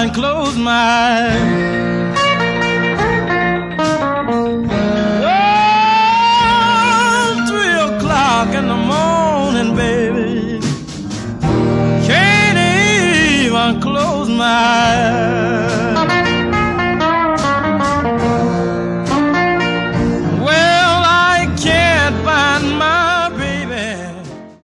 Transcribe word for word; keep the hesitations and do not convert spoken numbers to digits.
even close my eyes. Oh, three o'clock in the morning, baby, can't even close my eyes.